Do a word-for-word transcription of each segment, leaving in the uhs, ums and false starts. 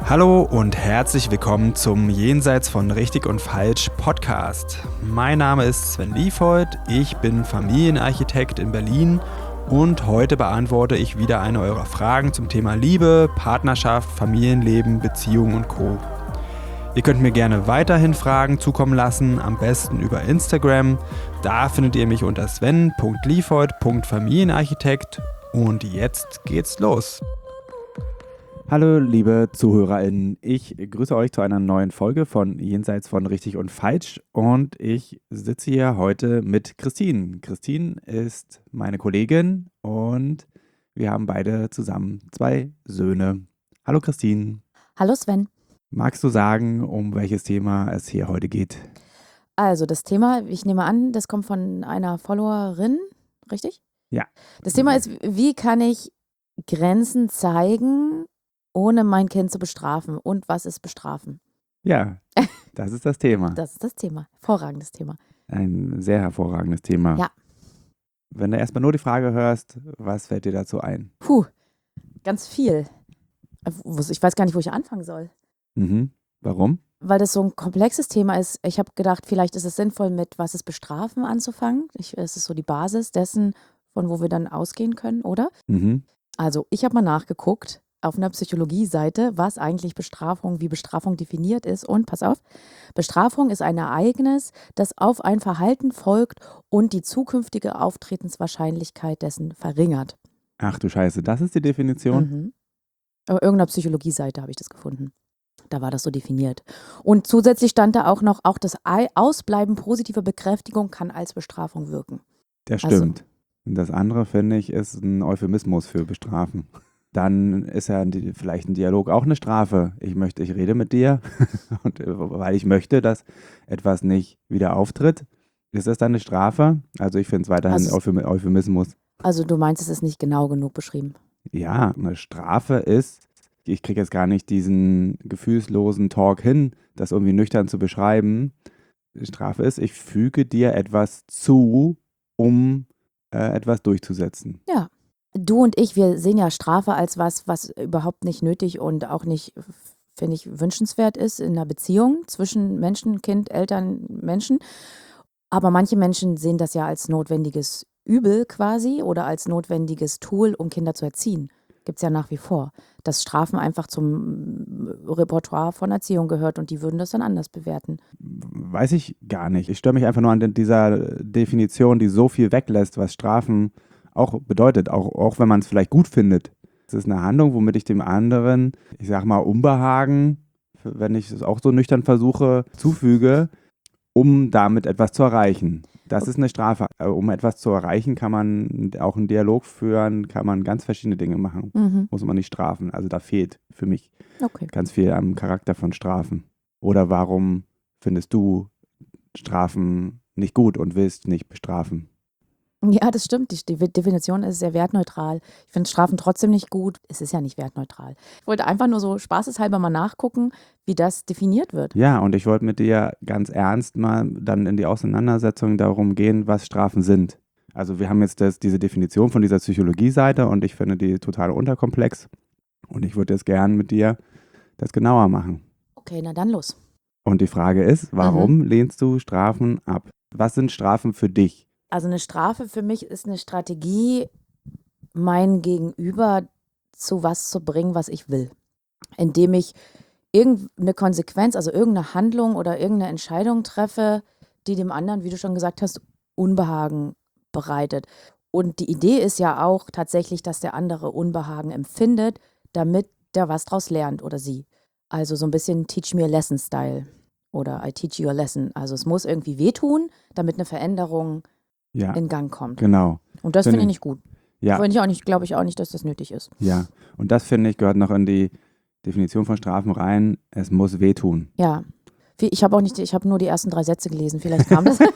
Hallo und herzlich willkommen zum Jenseits von Richtig und Falsch Podcast. Mein Name ist Sven Liefhold, ich bin Familienarchitekt in Berlin und heute beantworte ich wieder eine eurer Fragen zum Thema Liebe, Partnerschaft, Familienleben, Beziehungen und Co. Ihr könnt mir gerne weiterhin Fragen zukommen lassen, am besten über Instagram. Da findet ihr mich unter sven punkt liefhold punkt familienarchitekt und jetzt geht's los. Hallo liebe ZuhörerInnen, ich grüße euch zu einer neuen Folge von Jenseits von Richtig und Falsch und ich sitze hier heute mit Christine. Christine ist meine Kollegin und wir haben beide zusammen zwei Söhne. Hallo Christine. Hallo Sven. Magst du sagen, um welches Thema es hier heute geht? Also das Thema, ich nehme an, das kommt von einer Followerin, richtig? Ja. Das Thema ist, wie kann ich Grenzen zeigen, ohne mein Kind zu bestrafen? Und was ist bestrafen? Ja, das ist das Thema. Das ist das Thema. Hervorragendes Thema. Ein sehr hervorragendes Thema. Ja. Wenn du erstmal nur die Frage hörst, was fällt dir dazu ein? Puh, ganz viel. Ich weiß gar nicht, wo ich anfangen soll. Mhm. Warum? Weil das so ein komplexes Thema ist. Ich habe gedacht, vielleicht ist es sinnvoll, mit was ist bestrafen anzufangen. Ich, es ist so die Basis dessen, von wo wir dann ausgehen können, oder? Mhm. Also ich habe mal nachgeguckt auf einer Psychologie-Seite, was eigentlich Bestrafung, wie Bestrafung definiert ist. Und pass auf, Bestrafung ist ein Ereignis, das auf ein Verhalten folgt und die zukünftige Auftretenswahrscheinlichkeit dessen verringert. Ach du Scheiße, das ist die Definition? Mhm. Auf irgendeiner Psychologie-Seite habe ich das gefunden. Da war das so definiert. Und zusätzlich stand da auch noch, auch das Ausbleiben positiver Bekräftigung kann als Bestrafung wirken. Das Also- stimmt. Und das andere, finde ich, ist ein Euphemismus für bestrafen. Dann ist ja ein Di- vielleicht ein Dialog auch eine Strafe. Ich möchte, ich rede mit dir, und, äh, weil ich möchte, dass etwas nicht wieder auftritt. Ist das dann eine Strafe? Also ich finde es weiterhin Also- Euphem- Euphemismus. Also du meinst, es ist nicht genau genug beschrieben. Ja, eine Strafe ist, ich kriege jetzt gar nicht diesen gefühlslosen Talk hin, das irgendwie nüchtern zu beschreiben. Die Strafe ist, ich füge dir etwas zu, um äh, etwas durchzusetzen. Ja. Du und ich, wir sehen ja Strafe als was, was überhaupt nicht nötig und auch nicht, finde ich, wünschenswert ist in einer Beziehung zwischen Menschen, Kind, Eltern, Menschen. Aber manche Menschen sehen das ja als notwendiges Übel quasi oder als notwendiges Tool, um Kinder zu erziehen. Gibt es ja nach wie vor. Dass Strafen einfach zum Repertoire von Erziehung gehört und die würden das dann anders bewerten. Weiß ich gar nicht. Ich störe mich einfach nur an dieser Definition, die so viel weglässt, was Strafen auch bedeutet, auch, auch wenn man es vielleicht gut findet. Es ist eine Handlung, womit ich dem anderen, ich sag mal, Unbehagen, wenn ich es auch so nüchtern versuche, zufüge, um damit etwas zu erreichen. Das ist eine Strafe. Äh, Um etwas zu erreichen, kann man auch einen Dialog führen, kann man ganz verschiedene Dinge machen. Mhm. Muss man nicht strafen. Also da fehlt für mich Okay. ganz viel am Charakter von Strafen. Oder warum findest du Strafen nicht gut und willst nicht bestrafen? Ja, das stimmt. Die die Definition ist sehr wertneutral. Ich finde Strafen trotzdem nicht gut. Es ist ja nicht wertneutral. Ich wollte einfach nur so spaßeshalber mal nachgucken, wie das definiert wird. Ja, und ich wollte mit dir ganz ernst mal dann in die Auseinandersetzung darum gehen, was Strafen sind. Also wir haben jetzt das, diese Definition von dieser Psychologie-Seite und ich finde die total unterkomplex. Und ich würde jetzt gern mit dir das genauer machen. Okay, na dann los. Und die Frage ist, warum lehnst du Strafen ab? Was sind Strafen für dich? Also eine Strafe für mich ist eine Strategie, mein Gegenüber zu was zu bringen, was ich will. Indem ich irgendeine Konsequenz, also irgendeine Handlung oder irgendeine Entscheidung treffe, die dem anderen, wie du schon gesagt hast, Unbehagen bereitet. Und die Idee ist ja auch tatsächlich, dass der andere Unbehagen empfindet, damit der was draus lernt oder sie. Also so ein bisschen Teach me a lesson Style oder I teach you a lesson. Also es muss irgendwie wehtun, damit eine Veränderung Ja, in Gang kommt. genau. Und das Finde finde ich ich. nicht gut. Ja, Finde ich auch nicht, glaube ich auch nicht, dass das nötig ist. ja. Und das, finde ich, gehört noch in die Definition von Strafen rein. Es muss wehtun. Ja. Wie- Ich habe auch nicht, ich habe nur die ersten drei Sätze gelesen. Vielleicht kam das.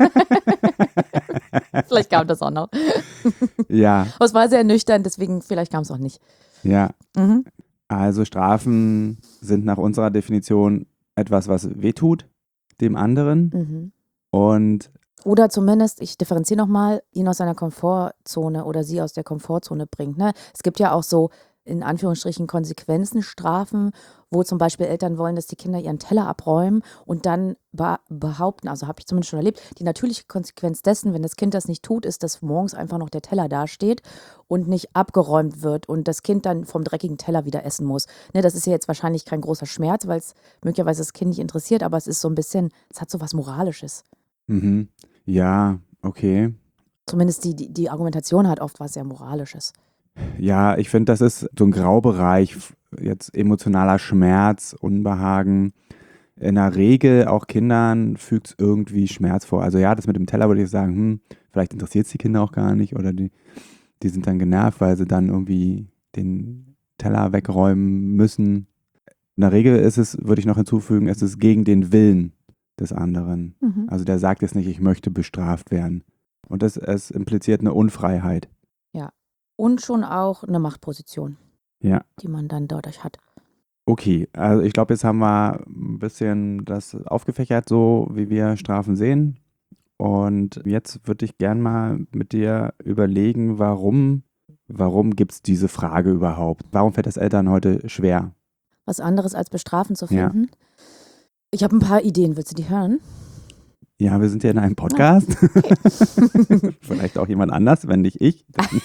Vielleicht kam das auch noch. Ja, Aber es war sehr nüchtern, deswegen vielleicht kam es auch nicht. ja. Mhm. Also Strafen sind nach unserer Definition etwas, was wehtut dem anderen. Mhm. Und Oder zumindest, ich differenziere nochmal, ihn aus seiner Komfortzone oder sie aus der Komfortzone bringt. Ne? Es gibt ja auch so in Anführungsstrichen Konsequenzen strafen, wo zum Beispiel Eltern wollen, dass die Kinder ihren Teller abräumen und dann be- behaupten, also habe ich zumindest schon erlebt, die natürliche Konsequenz dessen, wenn das Kind das nicht tut, ist, dass morgens einfach noch der Teller dasteht und nicht abgeräumt wird und das Kind dann vom dreckigen Teller wieder essen muss. Ne, das ist ja jetzt wahrscheinlich kein großer Schmerz, weil es möglicherweise das Kind nicht interessiert, aber es ist so ein bisschen, es hat so was Moralisches. Mhm. Ja, okay. Zumindest die, die, die Argumentation hat oft was sehr Moralisches. Ja, ich finde, das ist so ein Graubereich, f- jetzt emotionaler Schmerz, Unbehagen. In der Regel auch Kindern fügt es irgendwie Schmerz vor. Also ja, das mit dem Teller würde ich sagen, hm, vielleicht interessiert es die Kinder auch gar nicht oder die, die sind dann genervt, weil sie dann irgendwie den Teller wegräumen müssen. In der Regel ist es, würde ich noch hinzufügen, es ist gegen den Willen des anderen. Mhm. Also der sagt jetzt nicht, ich möchte bestraft werden. Und das, es impliziert eine Unfreiheit. Und schon auch eine Machtposition, Ja. die man dann dadurch hat. Okay, also ich glaube, jetzt haben wir ein bisschen das aufgefächert, so wie wir Strafen sehen. Und jetzt würde ich gern mal mit dir überlegen, warum, warum gibt es diese Frage überhaupt? Warum fällt es Eltern heute schwer? Was anderes als bestrafen zu Ja. finden. Ich habe ein paar Ideen, willst du die hören? Ja, wir sind ja in einem Podcast. Vielleicht auch jemand anders, wenn nicht ich.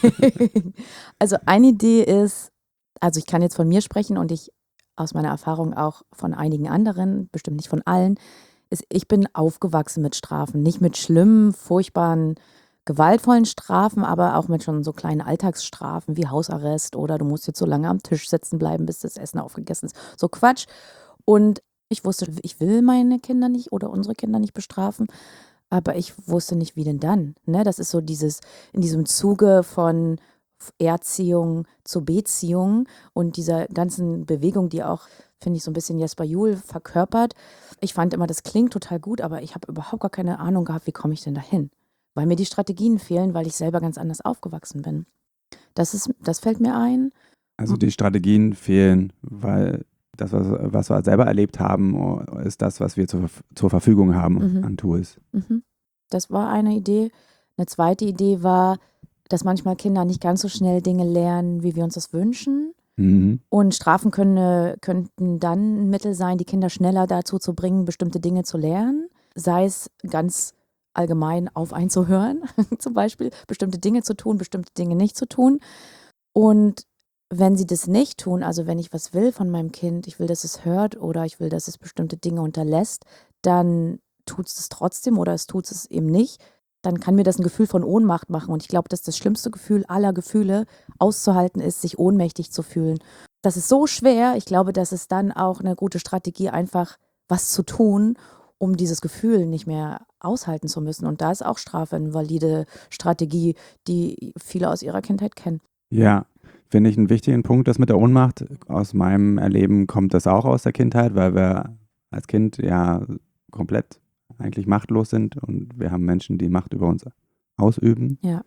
Also eine Idee ist, also ich kann jetzt von mir sprechen und ich aus meiner Erfahrung auch von einigen anderen, bestimmt nicht von allen, ist, ich bin aufgewachsen mit Strafen. Nicht mit schlimmen, furchtbaren, gewaltvollen Strafen, aber auch mit schon so kleinen Alltagsstrafen wie Hausarrest oder du musst jetzt so lange am Tisch sitzen bleiben, bis das Essen aufgegessen ist. So Quatsch. Und ich wusste, ich will meine Kinder nicht oder unsere Kinder nicht bestrafen, aber ich wusste nicht, wie denn dann. Ne? Das ist so dieses, in diesem Zuge von Erziehung zur Beziehung und dieser ganzen Bewegung, die auch, finde ich, so ein bisschen Jesper Juhl verkörpert. Ich fand immer, das klingt total gut, aber ich habe überhaupt gar keine Ahnung gehabt, wie komme ich denn dahin? Weil mir die Strategien fehlen, weil ich selber ganz anders aufgewachsen bin. Das ist, das fällt mir ein. Also die Strategien fehlen, weil das, was, was wir selber erlebt haben, ist das, was wir zur, zur Verfügung haben Mhm. an Tools. Mhm. Das war eine Idee. Eine zweite Idee war, dass manchmal Kinder nicht ganz so schnell Dinge lernen, wie wir uns das wünschen. Mhm. Und Strafen können, könnten dann ein Mittel sein, die Kinder schneller dazu zu bringen, bestimmte Dinge zu lernen. Sei es ganz allgemein auf einzuhören, zum Beispiel, bestimmte Dinge zu tun, bestimmte Dinge nicht zu tun. Und wenn sie das nicht tun, also wenn ich was will von meinem Kind, ich will, dass es hört oder ich will, dass es bestimmte Dinge unterlässt, dann tut es es trotzdem oder es tut es eben nicht, dann kann mir das ein Gefühl von Ohnmacht machen. Und ich glaube, dass das schlimmste Gefühl aller Gefühle auszuhalten ist, sich ohnmächtig zu fühlen. Das ist so schwer. Ich glaube, dass es dann auch eine gute Strategie, einfach was zu tun, um dieses Gefühl nicht mehr aushalten zu müssen. Und da ist auch Strafe eine valide Strategie, die viele aus ihrer Kindheit kennen. Ja, finde ich einen wichtigen Punkt, das mit der Ohnmacht. Aus meinem Erleben kommt das auch aus der Kindheit, weil wir als Kind ja komplett eigentlich machtlos sind und wir haben Menschen, die Macht über uns ausüben. Ja.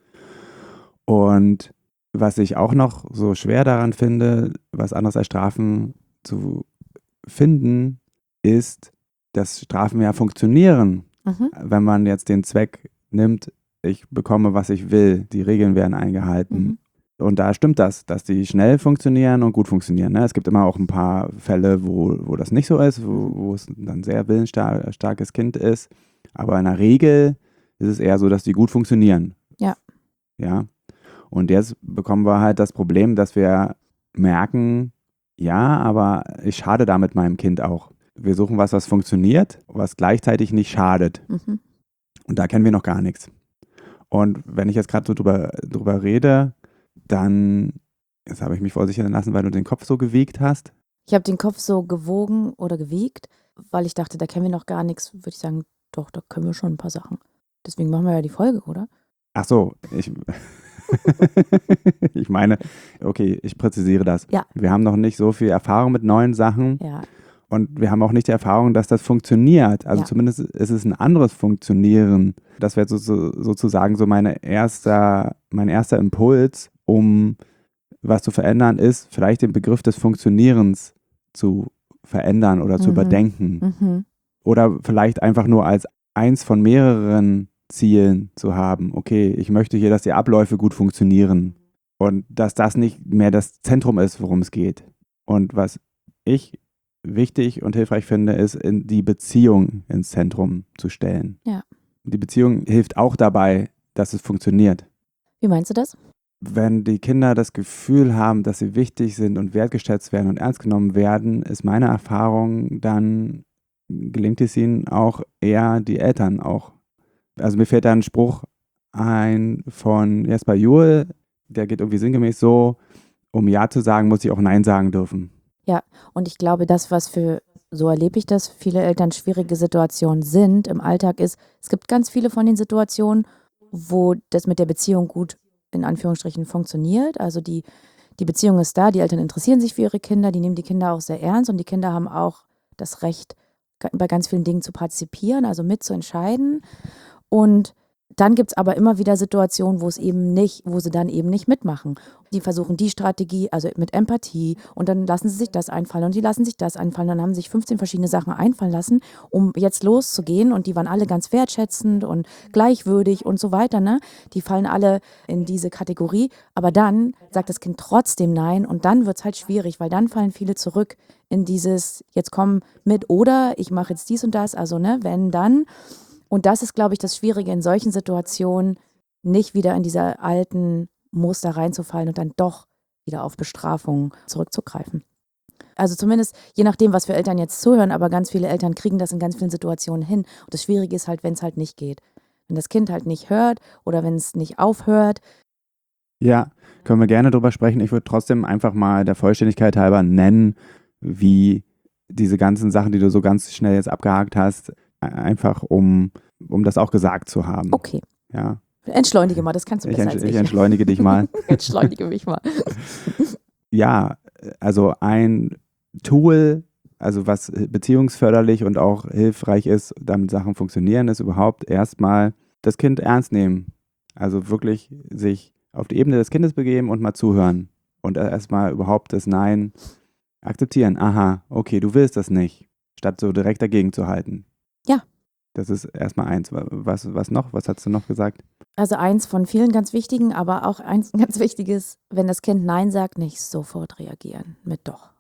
Und was ich auch noch so schwer daran finde, was anderes als Strafen zu finden, ist, dass Strafen ja funktionieren. Mhm. Wenn man jetzt den Zweck nimmt, ich bekomme, was ich will, die Regeln werden eingehalten. Mhm. Und da stimmt das, dass die schnell funktionieren und gut funktionieren. Ne? Es gibt immer auch ein paar Fälle, wo, wo das nicht so ist, wo, wo es dann sehr willensstarkes Kind ist. Aber in der Regel ist es eher so, dass die gut funktionieren. Ja. Ja. Und jetzt bekommen wir halt das Problem, dass wir merken, ja, aber ich schade damit meinem Kind auch. Wir suchen was, was funktioniert, was gleichzeitig nicht schadet. Mhm. Und da kennen wir noch gar nichts. Und wenn ich jetzt gerade so drüber, drüber rede, dann, jetzt habe ich mich vorsichern lassen, weil du den Kopf so gewiegt hast. Ich habe den Kopf so gewogen oder gewiegt, weil ich dachte, da kennen wir noch gar nichts. Würde ich sagen, doch, da können wir schon ein paar Sachen. Deswegen machen wir ja die Folge, oder? Ach so, ich, ich meine, okay, ich präzisiere das. Ja. Wir haben noch nicht so viel Erfahrung mit neuen Sachen. Ja. Und wir haben auch nicht die Erfahrung, dass das funktioniert. Also Ja. zumindest ist es ein anderes Funktionieren. Das wäre so, so, sozusagen so meine erster, mein erster Impuls, um was zu verändern, ist vielleicht den Begriff des Funktionierens zu verändern oder zu Mhm. überdenken. Mhm. Oder vielleicht einfach nur als eins von mehreren Zielen zu haben. Okay, ich möchte hier, dass die Abläufe gut funktionieren. Und dass das nicht mehr das Zentrum ist, worum es geht. Und was ich wichtig und hilfreich finde, ist, in die Beziehung ins Zentrum zu stellen. Ja. Die Beziehung hilft auch dabei, dass es funktioniert. Wie meinst du das? Wenn die Kinder das Gefühl haben, dass sie wichtig sind und wertgeschätzt werden und ernst genommen werden, ist meine Erfahrung, dann gelingt es ihnen auch eher, die Eltern auch. Also mir fällt da ein Spruch ein von Jesper Juhl, der geht irgendwie sinngemäß so, um Ja zu sagen, muss ich auch Nein sagen dürfen. Ja, und ich glaube, das, was für, so erlebe ich das, viele Eltern schwierige Situationen sind im Alltag ist, es gibt ganz viele von den Situationen, wo das mit der Beziehung gut in Anführungsstrichen funktioniert. Also die, die Beziehung ist da, die Eltern interessieren sich für ihre Kinder, die nehmen die Kinder auch sehr ernst und die Kinder haben auch das Recht, bei ganz vielen Dingen zu partizipieren, also mitzuentscheiden. Und dann gibt es aber immer wieder Situationen, wo es eben nicht, wo sie dann eben nicht mitmachen. Die versuchen die Strategie, also mit Empathie, und dann lassen sie sich das einfallen und die lassen sich das einfallen. Dann haben sie sich fünfzehn verschiedene Sachen einfallen lassen, um jetzt loszugehen, und die waren alle ganz wertschätzend und gleichwürdig und so weiter. Ne? Die fallen alle in diese Kategorie, aber dann sagt das Kind trotzdem Nein und dann wird es halt schwierig, weil dann fallen viele zurück in dieses, jetzt komm mit oder ich mache jetzt dies und das, also ne, wenn, dann. Und das ist, glaube ich, das Schwierige in solchen Situationen, nicht wieder in diese alten Muster reinzufallen und dann doch wieder auf Bestrafung zurückzugreifen. Also zumindest, je nachdem, was für Eltern jetzt zuhören, aber ganz viele Eltern kriegen das in ganz vielen Situationen hin. Und das Schwierige ist halt, wenn es halt nicht geht. Wenn das Kind halt nicht hört oder wenn es nicht aufhört. Ja, können wir gerne drüber sprechen. Ich würde trotzdem einfach mal der Vollständigkeit halber nennen, wie diese ganzen Sachen, die du so ganz schnell jetzt abgehakt hast, einfach um, um das auch gesagt zu haben. Okay. Ja. Entschleunige mal, das kannst du Ich, besser entsch- als ich ich. entschleunige dich mal. Entschleunige mich mal. Ja, also ein Tool, also was beziehungsförderlich und auch hilfreich ist, damit Sachen funktionieren, ist überhaupt erstmal das Kind ernst nehmen. Also wirklich sich auf die Ebene des Kindes begeben und mal zuhören. Und erstmal überhaupt das Nein akzeptieren. Aha, okay, du willst das nicht, statt so direkt dagegen zu halten. Ja. Das ist erstmal eins. Was, was noch? Was hast du noch gesagt? Also eins von vielen ganz wichtigen, aber auch eins ganz wichtiges, wenn das Kind Nein sagt, nicht sofort reagieren mit Doch.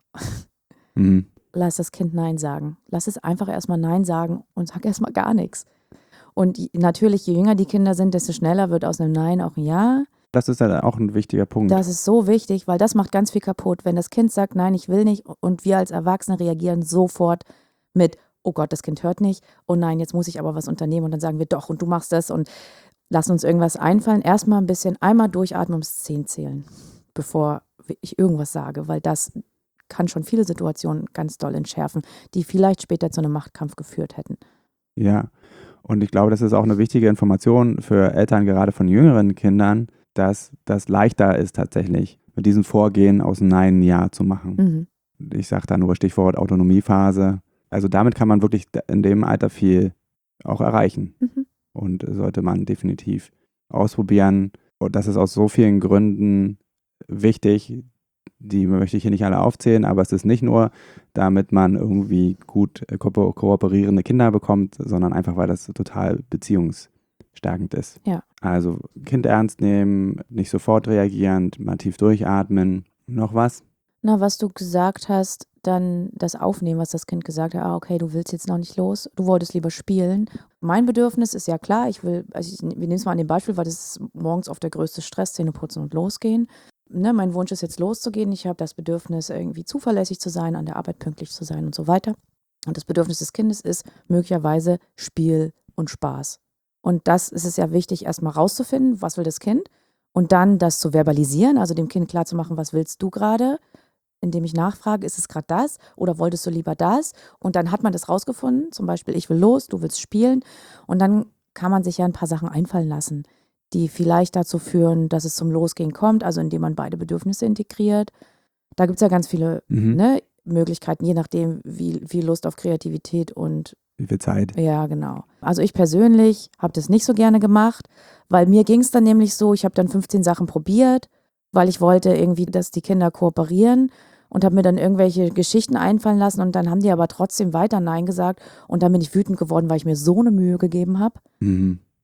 Mhm. Lass das Kind Nein sagen. Lass es einfach erstmal Nein sagen und sag erstmal gar nichts. Und natürlich, je jünger die Kinder sind, desto schneller wird aus einem Nein auch ein Ja. Das ist halt auch ein wichtiger Punkt. Das ist so wichtig, weil das macht ganz viel kaputt. Wenn das Kind sagt, nein, ich will nicht, und wir als Erwachsene reagieren sofort mit, oh Gott, das Kind hört nicht, oh nein, jetzt muss ich aber was unternehmen, und dann sagen wir doch und du machst das und lassen uns irgendwas einfallen. Erstmal ein bisschen einmal durchatmen, ums zehn zählen, bevor ich irgendwas sage, weil das kann schon viele Situationen ganz doll entschärfen, die vielleicht später zu einem Machtkampf geführt hätten. Ja, und ich glaube, das ist auch eine wichtige Information für Eltern, gerade von jüngeren Kindern, dass das leichter ist tatsächlich, mit diesem Vorgehen aus einem Nein ein Ja zu machen. Mhm. Ich sage da nur Stichwort Autonomiephase. Also damit kann man wirklich in dem Alter viel auch erreichen. Mhm. Und sollte man definitiv ausprobieren. Und das ist aus so vielen Gründen wichtig, die möchte ich hier nicht alle aufzählen, aber es ist nicht nur, damit man irgendwie gut ko- kooperierende Kinder bekommt, sondern einfach, weil das total beziehungsstärkend ist. Ja. Also Kind ernst nehmen, nicht sofort reagieren, mal tief durchatmen. Noch was? Na, was du gesagt hast, dann das Aufnehmen, was das Kind gesagt hat, ah, okay, du willst jetzt noch nicht los, du wolltest lieber spielen. Mein Bedürfnis ist ja klar, ich will, also ich, wir nehmen es mal an dem Beispiel, weil das ist morgens oft der größte Stress, Zähne putzen und losgehen. Ne, mein Wunsch ist jetzt loszugehen, ich habe das Bedürfnis, irgendwie zuverlässig zu sein, an der Arbeit pünktlich zu sein und so weiter. Und das Bedürfnis des Kindes ist möglicherweise Spiel und Spaß. Und das ist es ja wichtig, erstmal rauszufinden, was will das Kind, und dann das zu verbalisieren, also dem Kind klarzumachen, was willst du gerade, indem ich nachfrage, ist es gerade das oder wolltest du lieber das? Und dann hat man das rausgefunden, zum Beispiel, ich will los, du willst spielen, und dann kann man sich ja ein paar Sachen einfallen lassen, die vielleicht dazu führen, dass es zum Losgehen kommt, also indem man beide Bedürfnisse integriert. Da gibt es ja ganz viele mhm. ne, Möglichkeiten, je nachdem, wie viel Lust auf Kreativität und wie viel Zeit. Ja, genau. Also ich persönlich habe das nicht so gerne gemacht, weil mir ging es dann nämlich so, ich habe dann fünfzehn Sachen probiert, weil ich wollte irgendwie, dass die Kinder kooperieren, und habe mir dann irgendwelche Geschichten einfallen lassen, und dann haben die aber trotzdem weiter Nein gesagt, und dann bin ich wütend geworden, weil ich mir so eine Mühe gegeben habe. Mhm.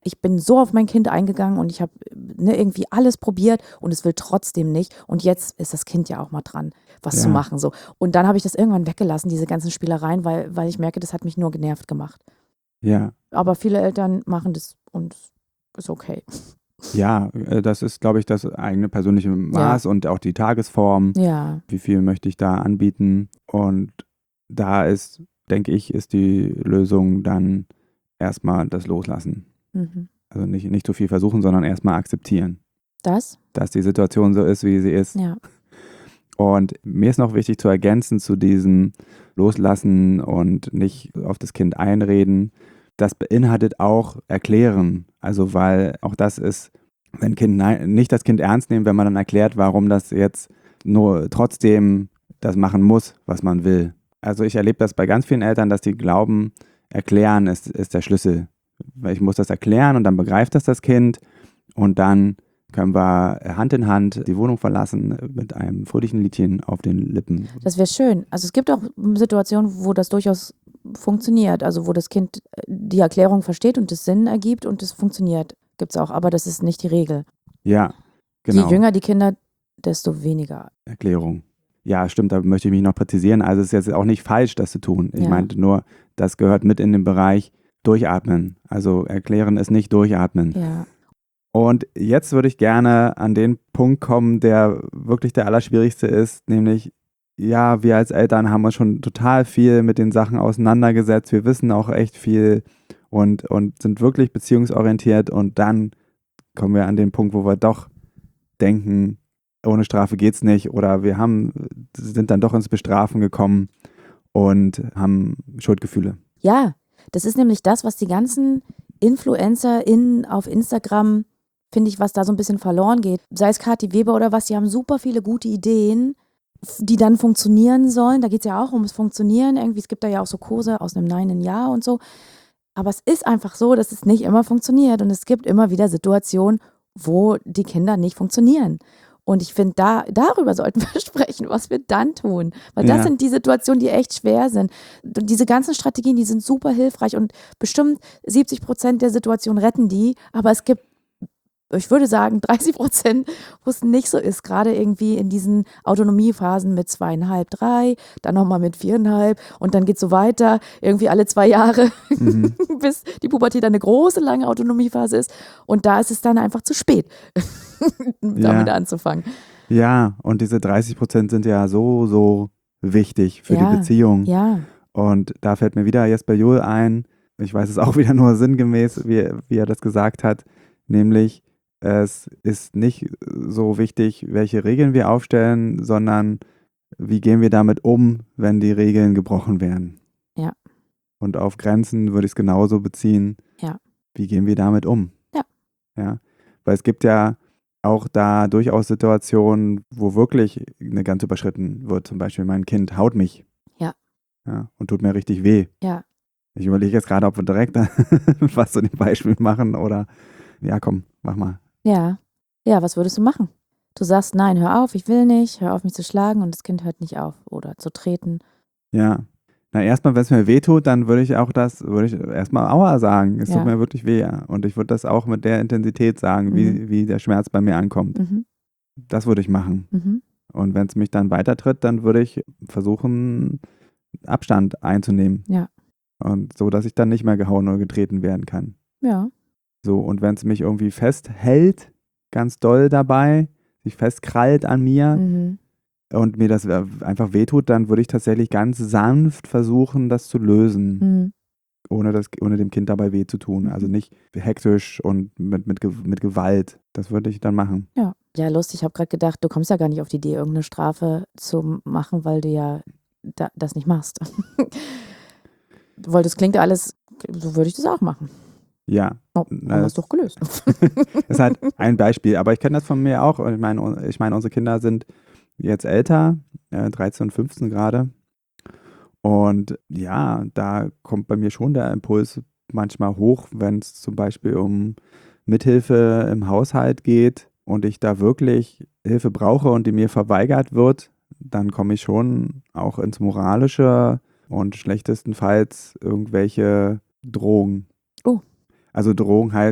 ich bin so auf mein Kind eingegangen und ich habe ne, irgendwie alles probiert und es will trotzdem nicht. Und jetzt ist das Kind ja auch mal dran, was Ja. zu machen. So. Und dann habe ich das irgendwann weggelassen, diese ganzen Spielereien, weil, weil ich merke, das hat mich nur genervt gemacht. Ja, Aber viele Eltern machen das und ist okay. ja, äh, das ist, glaube ich, das eigene persönliche Maß und auch die Tagesform. Ja, Wie viel möchte ich da anbieten? Und da ist, denke ich, ist die Lösung dann erstmal das Loslassen. mhm. Also nicht, nicht zu viel versuchen, sondern erstmal akzeptieren, Das? dass die Situation so ist, wie sie ist. Ja. Und mir ist noch wichtig zu ergänzen zu diesem Loslassen und nicht auf das Kind einreden. Das beinhaltet auch Erklären. Also weil auch das ist, wenn Kind nein, nicht das Kind ernst nehmen, wenn man dann erklärt, warum das jetzt nur trotzdem das machen muss, was man will. Also ich erlebe das bei ganz vielen Eltern, dass die glauben, erklären ist, ist der Schlüssel. Weil ich muss das erklären und dann begreift das das Kind und dann können wir Hand in Hand die Wohnung verlassen mit einem fröhlichen Liedchen auf den Lippen. Das wäre schön. Also es gibt auch Situationen, wo das durchaus funktioniert. Also wo das Kind die Erklärung versteht und es Sinn ergibt und es funktioniert. Gibt es auch, aber das ist nicht die Regel. Ja, genau. Je jünger die Kinder, desto weniger. Erklärung. Ja, stimmt, da möchte ich mich noch präzisieren. Also es ist jetzt auch nicht falsch, das zu tun. Ich Ja. meinte nur, das gehört mit in den Bereich Durchatmen. Also erklären ist nicht durchatmen. Ja. Und jetzt würde ich gerne an den Punkt kommen, der wirklich der allerschwierigste ist, nämlich, ja, wir als Eltern haben uns schon total viel mit den Sachen auseinandergesetzt. Wir wissen auch echt viel und, und sind wirklich beziehungsorientiert. Und dann kommen wir an den Punkt, wo wir doch denken, ohne Strafe geht's nicht. Oder wir haben, sind dann doch ins Bestrafen gekommen und haben Schuldgefühle. Ja, das ist nämlich das, was die ganzen InfluencerInnen auf Instagram, finde ich, was da so ein bisschen verloren geht. Sei es Kathi Weber oder was, die haben super viele gute Ideen, die dann funktionieren sollen. Da geht es ja auch ums Funktionieren. Irgendwie, es gibt da ja auch so Kurse aus einem Nein in Ja und so. Aber es ist einfach so, dass es nicht immer funktioniert. Und es gibt immer wieder Situationen, wo die Kinder nicht funktionieren. Und ich finde, da, darüber sollten wir sprechen, was wir dann tun. Weil das Ja. sind die Situationen, die echt schwer sind. Und diese ganzen Strategien, die sind super hilfreich und bestimmt siebzig Prozent der Situationen retten die. Aber es gibt, ich würde sagen, dreißig Prozent, wo es nicht so ist. Gerade irgendwie in diesen Autonomiephasen mit zweieinhalb, drei, dann nochmal mit viereinhalb und dann geht es so weiter, irgendwie alle zwei Jahre, Mhm. bis die Pubertät eine große, lange Autonomiephase ist. Und da ist es dann einfach zu spät, damit Ja. anzufangen. Ja, und diese dreißig Prozent sind ja so, so wichtig für Ja, die Beziehung. Ja, Und da fällt mir wieder Jesper Juhl ein, ich weiß es auch wieder nur sinngemäß, wie, wie er das gesagt hat, nämlich es ist nicht so wichtig, welche Regeln wir aufstellen, sondern wie gehen wir damit um, wenn die Regeln gebrochen werden. Ja. Und auf Grenzen würde ich es genauso beziehen. Ja. Wie gehen wir damit um? Ja. Ja. Weil es gibt ja auch da durchaus Situationen, wo wirklich eine Grenze überschritten wird. Zum Beispiel, mein Kind haut mich. Ja. Ja, und tut mir richtig weh. Ja. Ich überlege jetzt gerade, ob wir direkt was zu dem Beispiel machen oder ja, komm, mach mal. Ja. Ja, was würdest du machen? Du sagst, nein, hör auf, ich will nicht, hör auf mich zu schlagen und das Kind hört nicht auf oder zu treten. Ja. Na, erstmal, wenn es mir weh tut, dann würde ich auch das, würde ich erstmal Aua sagen. Es Ja. tut mir wirklich weh. Ja. Und ich würde das auch mit der Intensität sagen, wie, Mhm. wie der Schmerz bei mir ankommt. Mhm. Das würde ich machen. Mhm. Und wenn es mich dann weitertritt, dann würde ich versuchen, Abstand einzunehmen. Ja. Und so, dass ich dann nicht mehr gehauen oder getreten werden kann. Ja. So, und wenn es mich irgendwie festhält, ganz doll dabei, sich festkrallt an mir Mhm. und mir das einfach wehtut, dann würde ich tatsächlich ganz sanft versuchen, das zu lösen, Mhm. ohne, das, ohne dem Kind dabei weh zu tun. Also nicht hektisch und mit, mit, Ge- mit Gewalt. Das würde ich dann machen. Ja. Ja, lustig, ich habe gerade gedacht, du kommst ja gar nicht auf die Idee, irgendeine Strafe zu machen, weil du ja da, das nicht machst. Weil das klingt ja alles, so würde ich das auch machen. Ja. Oh, haben Na, wir es doch gelöst. ist halt ein Beispiel, aber ich kenne das von mir auch. Ich meine, ich meine, unsere Kinder sind jetzt älter, äh, dreizehn und fünfzehn gerade. Und ja, da kommt bei mir schon der Impuls manchmal hoch, wenn es zum Beispiel um Mithilfe im Haushalt geht und ich da wirklich Hilfe brauche und die mir verweigert wird, dann komme ich schon auch ins Moralische und schlechtestenfalls irgendwelche Drohungen. Oh. Also Drohung heißt,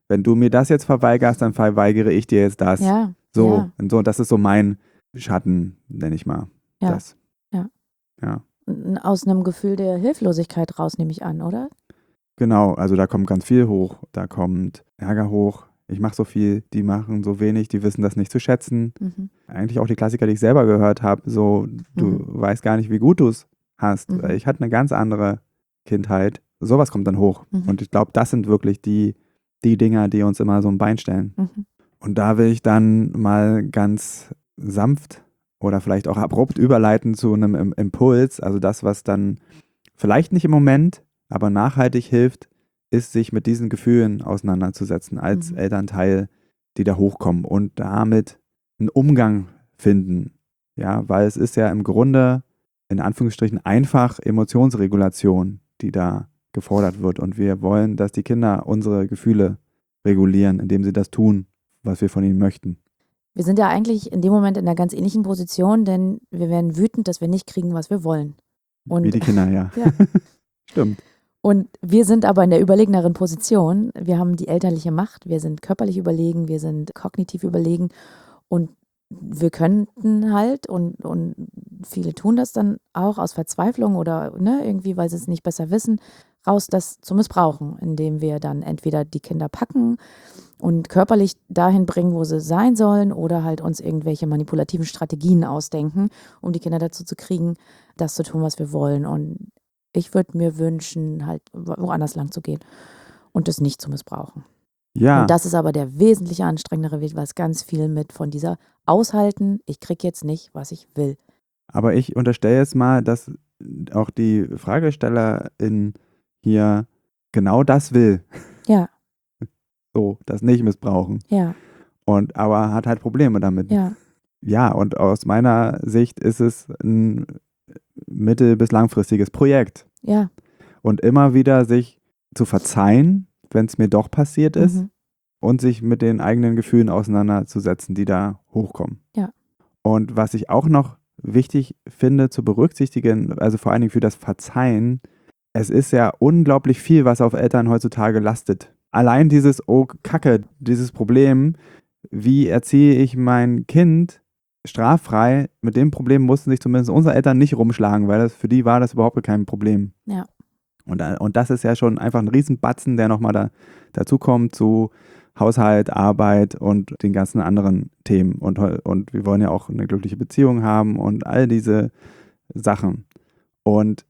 wenn du mir das jetzt verweigerst, dann verweigere ich dir jetzt das. Ja. So, ja. und so, das ist so mein Schatten, nenne ich mal. Ja. Das. Ja. Ja. Aus einem Gefühl der Hilflosigkeit raus, nehme ich an, oder? Genau, also da kommt ganz viel hoch. Da kommt Ärger hoch. Ich mache so viel, die machen so wenig, die wissen das nicht zu schätzen. Mhm. Eigentlich auch die Klassiker, die ich selber gehört habe, so, du Mhm. weißt gar nicht, wie gut du es hast. Mhm. Ich hatte eine ganz andere Kindheit. Sowas kommt dann hoch. Mhm. Und ich glaube, das sind wirklich die, die Dinger, die uns immer so ein Bein stellen. Mhm. Und da will ich dann mal ganz sanft oder vielleicht auch abrupt überleiten zu einem Im- Impuls. Also das, was dann vielleicht nicht im Moment, aber nachhaltig hilft, ist, sich mit diesen Gefühlen auseinanderzusetzen als Mhm. Elternteil, die da hochkommen und damit einen Umgang finden. Ja, weil es ist ja im Grunde in Anführungsstrichen einfach Emotionsregulation, die da gefordert wird. Und wir wollen, dass die Kinder unsere Gefühle regulieren, indem sie das tun, was wir von ihnen möchten. Wir sind ja eigentlich in dem Moment in einer ganz ähnlichen Position, denn wir werden wütend, dass wir nicht kriegen, was wir wollen. Und, Wie die Kinder, ja. Ja. Stimmt. und wir sind aber in der überlegeneren Position. Wir haben die elterliche Macht, wir sind körperlich überlegen, wir sind kognitiv überlegen und wir könnten halt, und, und viele tun das dann auch aus Verzweiflung oder ne, irgendwie, weil sie es nicht besser wissen, raus, das zu missbrauchen, indem wir dann entweder die Kinder packen und körperlich dahin bringen, wo sie sein sollen, oder halt uns irgendwelche manipulativen Strategien ausdenken, um die Kinder dazu zu kriegen, das zu tun, was wir wollen. Und ich würde mir wünschen, halt woanders lang zu gehen und das nicht zu missbrauchen. Ja, Und das ist aber der wesentlich anstrengendere Weg, weil es ganz viel mit von dieser Aushalten, ich kriege jetzt nicht, was ich will. aber ich unterstelle jetzt mal, dass auch die Fragestellerin hier genau das will. Ja, So, das nicht missbrauchen. ja, Und aber hat halt Probleme damit. ja, Ja, und aus meiner Sicht ist es ein mittel- bis langfristiges Projekt. ja. Und immer wieder sich zu verzeihen, wenn es mir doch passiert ist, Mhm. und sich mit den eigenen Gefühlen auseinanderzusetzen, die da hochkommen. Ja. Und was ich auch noch wichtig finde zu berücksichtigen, also vor allen Dingen für das Verzeihen, es ist ja unglaublich viel, was auf Eltern heutzutage lastet. Allein dieses, oh Kacke, dieses Problem, wie erziehe ich mein Kind straffrei, mit dem Problem mussten sich zumindest unsere Eltern nicht rumschlagen, weil das, für die war das überhaupt kein Problem. Ja. Und, und das ist ja schon einfach ein Riesenbatzen, der nochmal da, dazu kommt zu Haushalt, Arbeit und den ganzen anderen Themen. Und, und wir wollen ja auch eine glückliche Beziehung haben und all diese Sachen. Und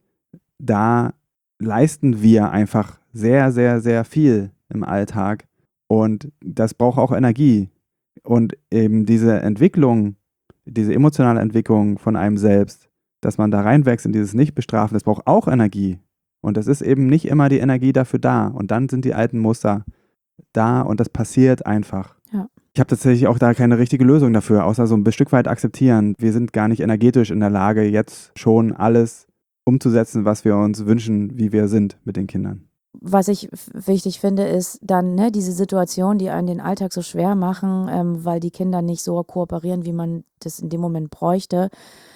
da leisten wir einfach sehr, sehr, sehr viel im Alltag. Und das braucht auch Energie. Und eben diese Entwicklung, diese emotionale Entwicklung von einem selbst, dass man da reinwächst in dieses Nicht-Bestrafen, das braucht auch Energie. Und das ist eben nicht immer die Energie dafür da. Und dann sind die alten Muster da und das passiert einfach. Ja. Ich habe tatsächlich auch da keine richtige Lösung dafür, außer so ein Stück weit akzeptieren. Wir sind gar nicht energetisch in der Lage, jetzt schon alles umzusetzen, was wir uns wünschen, wie wir sind mit den Kindern. Was ich f- wichtig finde, ist dann ne, diese Situationen, die einen den Alltag so schwer machen, ähm, weil die Kinder nicht so kooperieren, wie man das in dem Moment bräuchte.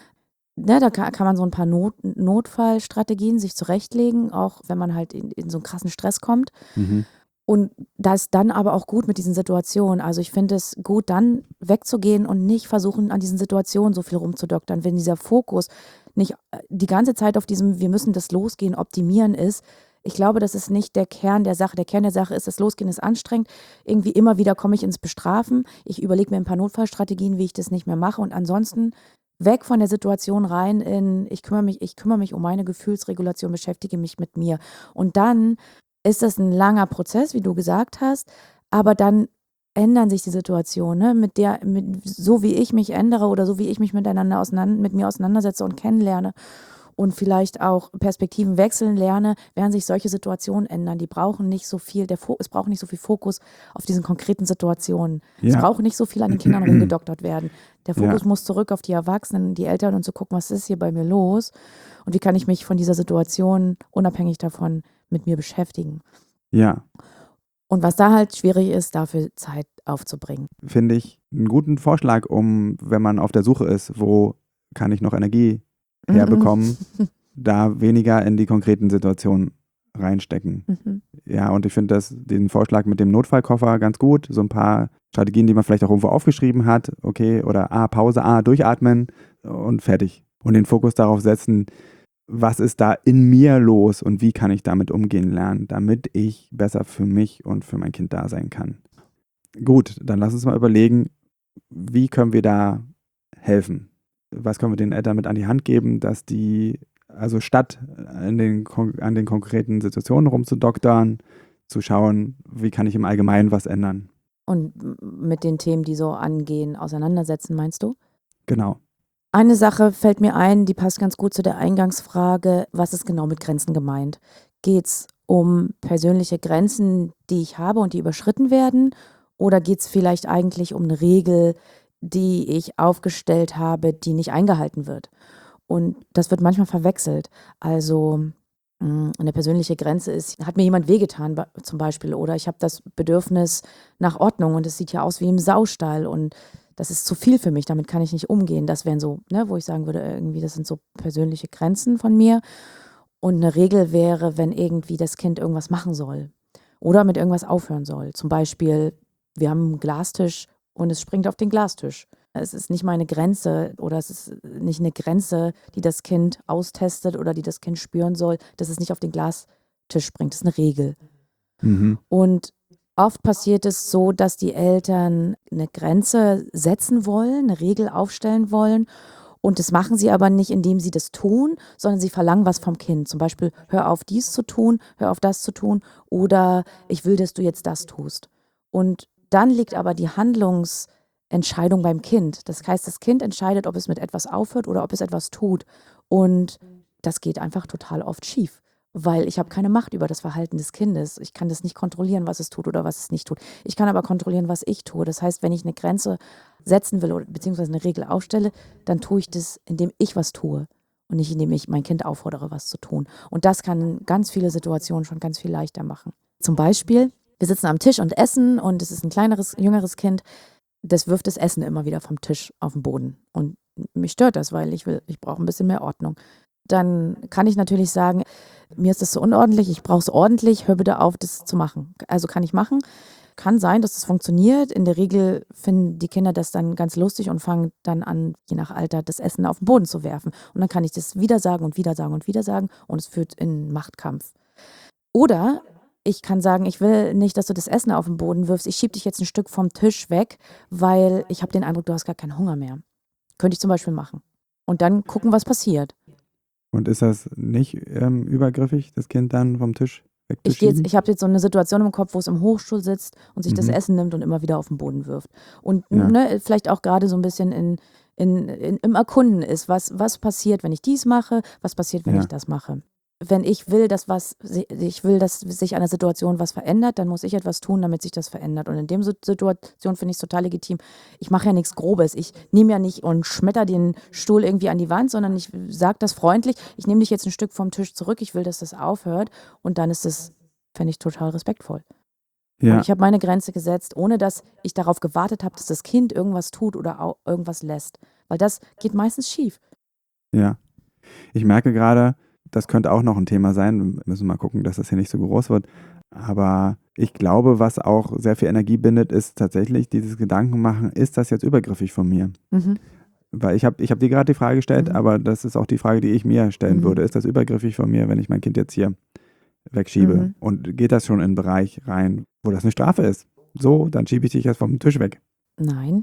Ne, da kann, kann man so ein paar Not, Notfallstrategien sich zurechtlegen, auch wenn man halt in, in so einen krassen Stress kommt. Mhm. Und das dann aber auch gut mit diesen Situationen. Also ich finde es gut, dann wegzugehen und nicht versuchen, an diesen Situationen so viel rumzudoktern. Wenn dieser Fokus nicht äh, die ganze Zeit auf diesem, wir müssen das Losgehen optimieren ist, ich glaube, das ist nicht der Kern der Sache. Der Kern der Sache ist, das Losgehen ist anstrengend. Irgendwie immer wieder komme ich ins Bestrafen. Ich überlege mir ein paar Notfallstrategien, wie ich das nicht mehr mache. Und ansonsten weg von der Situation rein in, ich kümmere mich, ich kümmere mich um meine Gefühlsregulation, beschäftige mich mit mir. Und dann ist das ein langer Prozess, wie du gesagt hast, aber dann ändern sich die Situationen, ne? mit der, mit, so wie ich mich ändere oder so wie ich mich miteinander auseinander, mit mir auseinandersetze und kennenlerne und vielleicht auch Perspektiven wechseln lerne, werden sich solche Situationen ändern. Die brauchen nicht so viel, der Fo- es braucht nicht so viel Fokus auf diesen konkreten Situationen. Es Ja. braucht nicht so viel an den Kindern rumgedoktert werden. Der Fokus Ja. muss zurück auf die Erwachsenen, die Eltern und zu gucken, was ist hier bei mir los und wie kann ich mich von dieser Situation unabhängig davon mit mir beschäftigen. Ja, Und was da halt schwierig ist, dafür Zeit aufzubringen. finde ich einen guten Vorschlag, um, wenn man auf der Suche ist, wo kann ich noch Energie herbekommen, da weniger in die konkreten Situationen reinstecken. Mhm. Ja, und ich finde das, den Vorschlag mit dem Notfallkoffer ganz gut. So ein paar Strategien, die man vielleicht auch irgendwo aufgeschrieben hat. Okay, oder A, Pause, A, durchatmen und fertig. Und den Fokus darauf setzen, was ist da in mir los und wie kann ich damit umgehen lernen, damit ich besser für mich und für mein Kind da sein kann. Gut, dann lass uns mal überlegen, wie können wir da helfen? Was können wir den Eltern mit an die Hand geben, dass die, also statt an den, an den konkreten Situationen rumzudoktern, zu schauen, wie kann ich im Allgemeinen was ändern? Und mit den Themen, die so angehen, auseinandersetzen, meinst du? Genau. Eine Sache fällt mir ein, die passt ganz gut zu der Eingangsfrage, was ist genau mit Grenzen gemeint? Geht es um persönliche Grenzen, die ich habe und die überschritten werden? Oder geht es vielleicht eigentlich um eine Regel, die ich aufgestellt habe, die nicht eingehalten wird? Und das wird manchmal verwechselt. Also mh, eine persönliche Grenze ist, hat mir jemand wehgetan ba- zum Beispiel, oder ich habe das Bedürfnis nach Ordnung und es sieht ja aus wie im Saustall und das ist zu viel für mich, damit kann ich nicht umgehen. Das wären so, ne, wo ich sagen würde, irgendwie, das sind so persönliche Grenzen von mir. Und eine Regel wäre, wenn irgendwie das Kind irgendwas machen soll oder mit irgendwas aufhören soll. Zum Beispiel, wir haben einen Glastisch und es springt auf den Glastisch. Es ist nicht meine Grenze oder es ist nicht eine Grenze, die das Kind austestet oder die das Kind spüren soll, dass es nicht auf den Glastisch springt. Das ist eine Regel. Mhm. Und oft passiert es so, dass die Eltern eine Grenze setzen wollen, eine Regel aufstellen wollen. Und das machen sie aber nicht, indem sie das tun, sondern sie verlangen was vom Kind. Zum Beispiel, hör auf, dies zu tun, hör auf, das zu tun oder ich will, dass du jetzt das tust. Und dann liegt aber die Handlungsentscheidung beim Kind. Das heißt, das Kind entscheidet, ob es mit etwas aufhört oder ob es etwas tut. Und das geht einfach total oft schief, weil ich habe keine Macht über das Verhalten des Kindes. Ich kann das nicht kontrollieren, was es tut oder was es nicht tut. Ich kann aber kontrollieren, was ich tue. Das heißt, wenn ich eine Grenze setzen will oder beziehungsweise eine Regel aufstelle, dann tue ich das, indem ich was tue und nicht indem ich mein Kind auffordere, was zu tun. Und das kann ganz viele Situationen schon ganz viel leichter machen. Zum Beispiel, wir sitzen am Tisch und essen und es ist ein kleineres, jüngeres Kind, das wirft das Essen immer wieder vom Tisch auf den Boden. Und mich stört das, weil ich will, ich brauche ein bisschen mehr Ordnung. Dann kann ich natürlich sagen, mir ist das so unordentlich, ich brauche es ordentlich, hör bitte auf, das zu machen. Also kann ich machen. Kann sein, dass das funktioniert. In der Regel finden die Kinder das dann ganz lustig und fangen dann an, je nach Alter, das Essen auf den Boden zu werfen. Und dann kann ich das wieder sagen und wieder sagen und wieder sagen und es führt in einen Machtkampf. Oder ich kann sagen, ich will nicht, dass du das Essen auf den Boden wirfst. Ich schiebe dich jetzt ein Stück vom Tisch weg, weil ich habe den Eindruck, du hast gar keinen Hunger mehr. Könnte ich zum Beispiel machen. Und dann gucken, was passiert. Und ist das nicht ähm, übergriffig, das Kind dann vom Tisch Ich, geh jetzt, wegzuschieben? ich habe jetzt so eine Situation im Kopf, wo es im Hochstuhl sitzt und sich das Mhm. Essen nimmt und immer wieder auf den Boden wirft. Und Ja. ne, vielleicht auch gerade so ein bisschen in, in, in, im Erkunden ist, was, was passiert, wenn ich dies mache, was passiert, wenn Ja. ich das mache. Wenn ich will, dass was, ich will, dass sich an der Situation was verändert, dann muss ich etwas tun, damit sich das verändert. Und in dem Situation finde ich es total legitim. Ich mache ja nichts Grobes. Ich nehme ja nicht und schmetter den Stuhl irgendwie an die Wand, sondern ich sage das freundlich. Ich nehme dich jetzt ein Stück vom Tisch zurück. Ich will, dass das aufhört. Und dann ist das, finde ich, total respektvoll. Und Ja. ich habe meine Grenze gesetzt, ohne dass ich darauf gewartet habe, dass das Kind irgendwas tut oder au- irgendwas lässt. Weil das geht meistens schief. Ja. Ich merke gerade, das könnte auch noch ein Thema sein. Wir müssen mal gucken, dass das hier nicht so groß wird. Aber ich glaube, was auch sehr viel Energie bindet, ist tatsächlich dieses Gedanken machen, ist das jetzt übergriffig von mir? Mhm. Weil ich habe ich hab dir gerade die Frage gestellt, Mhm. aber das ist auch die Frage, die ich mir stellen Mhm. würde. Ist das übergriffig von mir, wenn ich mein Kind jetzt hier wegschiebe? Mhm. Und geht das schon in einen Bereich rein, wo das eine Strafe ist? So, dann schiebe ich dich jetzt vom Tisch weg. Nein.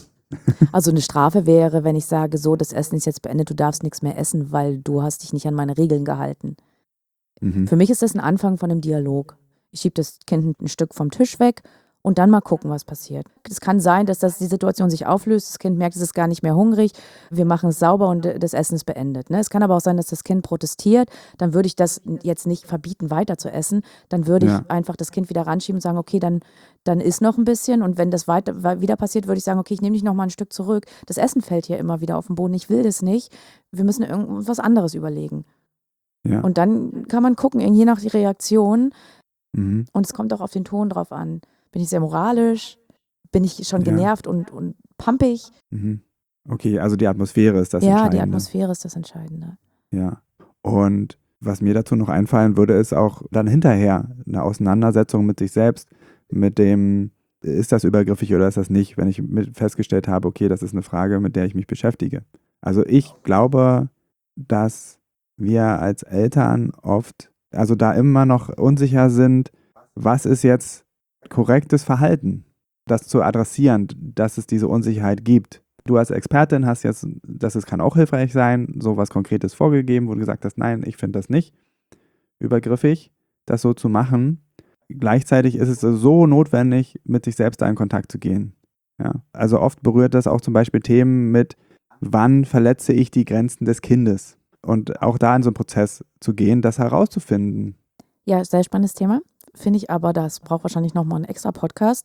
Also eine Strafe wäre, wenn ich sage, so, das Essen ist jetzt beendet, du darfst nichts mehr essen, weil du hast dich nicht an meine Regeln gehalten. Mhm. Für mich ist das ein Anfang von einem Dialog. Ich schiebe das Kind ein Stück vom Tisch weg und dann mal gucken, was passiert. Es kann sein, dass das die Situation sich auflöst, das Kind merkt, es ist gar nicht mehr hungrig, wir machen es sauber und das Essen ist beendet. Ne? Es kann aber auch sein, dass das Kind protestiert, dann würde ich das jetzt nicht verbieten, weiter zu essen, dann würde Ja. ich einfach das Kind wieder ranschieben und sagen, okay, dann, dann isst noch ein bisschen und wenn das weiter, wieder passiert, würde ich sagen, okay, ich nehme dich noch mal ein Stück zurück. Das Essen fällt hier immer wieder auf den Boden, ich will das nicht, wir müssen irgendwas anderes überlegen. Ja. Und dann kann man gucken, je nach Reaktion, Mhm. und es kommt auch auf den Ton drauf an. Bin ich sehr moralisch? Bin ich schon Ja. genervt und, und pampig? Mhm. Okay, also die Atmosphäre ist das Ja, Entscheidende. die Atmosphäre ist das Entscheidende. Ja. Und Was mir dazu noch einfallen würde, ist auch dann hinterher eine Auseinandersetzung mit sich selbst, mit dem, ist das übergriffig oder ist das nicht, wenn ich mit festgestellt habe, okay, das ist eine Frage, mit der ich mich beschäftige. Also ich glaube, dass wir als Eltern oft, also da immer noch unsicher sind, was ist jetzt korrektes Verhalten, das zu adressieren, dass es diese Unsicherheit gibt. Du als Expertin hast jetzt, das ist, kann auch hilfreich sein, so was Konkretes vorgegeben, wo du gesagt hast, nein, ich finde das nicht übergriffig, das so zu machen. Gleichzeitig ist es so notwendig, mit sich selbst da in Kontakt zu gehen. Ja? Also oft berührt das auch zum Beispiel Themen mit, wann verletze ich die Grenzen des Kindes? Und auch da in so einen Prozess zu gehen, das herauszufinden. Ja, sehr spannendes Thema, finde ich, aber das braucht wahrscheinlich nochmal einen extra Podcast.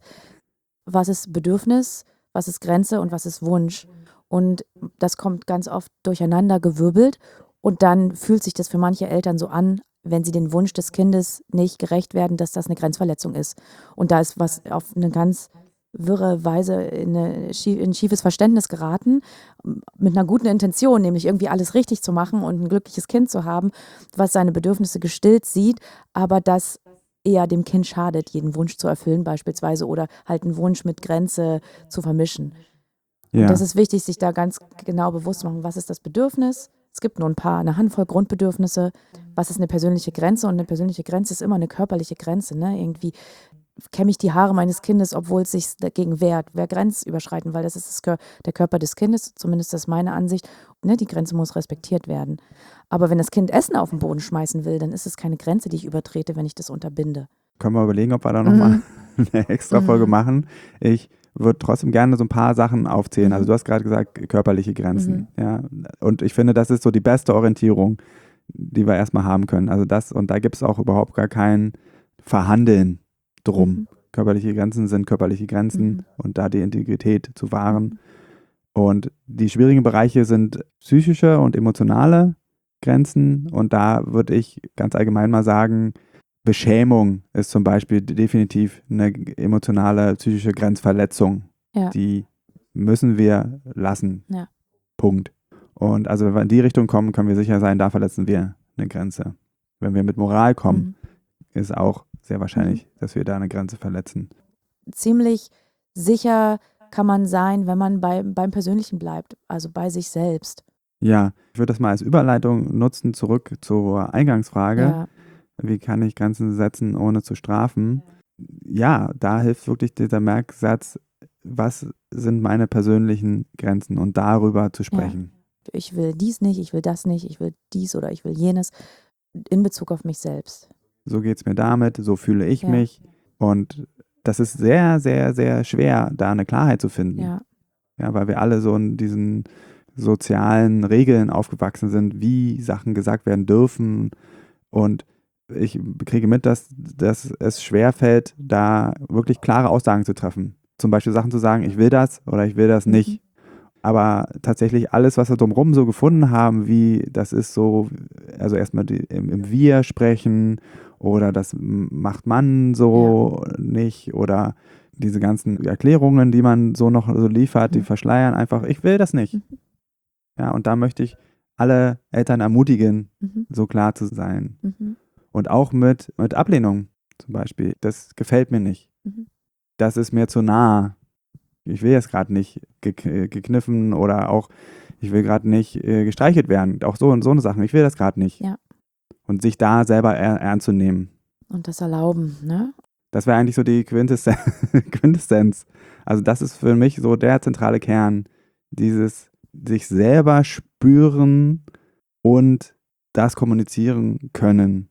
Was ist Bedürfnis, was ist Grenze und was ist Wunsch? Und das kommt ganz oft durcheinander gewirbelt und dann fühlt sich das für manche Eltern so an, wenn sie den Wunsch des Kindes nicht gerecht werden, dass das eine Grenzverletzung ist. Und da ist was auf eine ganz wirre Weise in, eine, in ein schiefes Verständnis geraten, mit einer guten Intention, nämlich irgendwie alles richtig zu machen und ein glückliches Kind zu haben, was seine Bedürfnisse gestillt sieht, aber das eher dem Kind schadet, jeden Wunsch zu erfüllen beispielsweise oder halt einen Wunsch mit Grenze zu vermischen. Ja. Und das ist wichtig, sich da ganz genau bewusst zu machen, was ist das Bedürfnis? Es gibt nur ein paar, eine Handvoll Grundbedürfnisse. Was ist eine persönliche Grenze? Und eine persönliche Grenze ist immer eine körperliche Grenze. Ne? Irgendwie kämme ich die Haare meines Kindes, obwohl es sich dagegen wehrt. Wer grenzüberschreiten, weil das ist das Kör- der Körper des Kindes, zumindest das ist meine Ansicht. Ne? Die Grenze muss respektiert werden. Aber wenn das Kind Essen auf den Boden schmeißen will, dann ist es keine Grenze, die ich übertrete, wenn ich das unterbinde. Können wir überlegen, ob wir da nochmal Mhm. eine extra Folge Mhm. machen. Ich würde trotzdem gerne so ein paar Sachen aufzählen. Mhm. Also du hast gerade gesagt, körperliche Grenzen. Mhm. Ja. Und ich finde, das ist so die beste Orientierung, die wir erstmal haben können. Also das, und da gibt es auch überhaupt gar kein Verhandeln drum. Mhm. Körperliche Grenzen sind körperliche Grenzen Mhm. und da die Integrität zu wahren. Und die schwierigen Bereiche sind psychische und emotionale Grenzen. Und da würde ich ganz allgemein mal sagen, Beschämung ist zum Beispiel definitiv eine emotionale, psychische Grenzverletzung. Ja. Die müssen wir lassen. Ja. Punkt. Und also wenn wir in die Richtung kommen, können wir sicher sein, da verletzen wir eine Grenze. Wenn wir mit Moral kommen, Mhm. ist auch sehr wahrscheinlich, dass wir da eine Grenze verletzen. Ziemlich sicher kann man sein, wenn man bei, beim Persönlichen bleibt, also bei sich selbst. Ja, ich würde das mal als Überleitung nutzen, zurück zur Eingangsfrage. Ja. Wie kann ich Grenzen setzen, ohne zu strafen? Ja, da hilft wirklich dieser Merksatz, was sind meine persönlichen Grenzen und darüber zu sprechen. Ich will dies nicht, ich will das nicht, ich will dies oder ich will jenes in Bezug auf mich selbst. So geht es mir damit, so fühle ich Ja. mich. Und das ist sehr, sehr, sehr schwer, da eine Klarheit zu finden. Ja. Ja, weil wir alle so in diesen sozialen Regeln aufgewachsen sind, wie Sachen gesagt werden dürfen. Und ich kriege mit, dass, dass es schwerfällt, da wirklich klare Aussagen zu treffen. Zum Beispiel Sachen zu sagen, ich will das oder ich will das nicht. Mhm. Aber tatsächlich alles, was wir drumherum so gefunden haben, wie das ist so, also erstmal die, im, im Wir sprechen oder das macht man so nicht oder diese ganzen Erklärungen, die man so noch so liefert, die Mhm. verschleiern einfach, ich will das nicht. Mhm. Ja, und da möchte ich alle Eltern ermutigen, Mhm. so klar zu sein. Mhm. Und auch mit, mit Ablehnung zum Beispiel. Das gefällt mir nicht. Mhm. Das ist mir zu nah. Ich will jetzt gerade nicht ge- gekniffen oder auch, ich will gerade nicht äh, gestreichelt werden. Auch so und so eine Sachen. Ich will das gerade nicht. Ja. Und sich da selber er, ernst zu nehmen. Und das erlauben, ne? Das wäre eigentlich so die Quintessenz. Quintessenz. Also das ist für mich so der zentrale Kern. Dieses sich selber spüren und das kommunizieren können.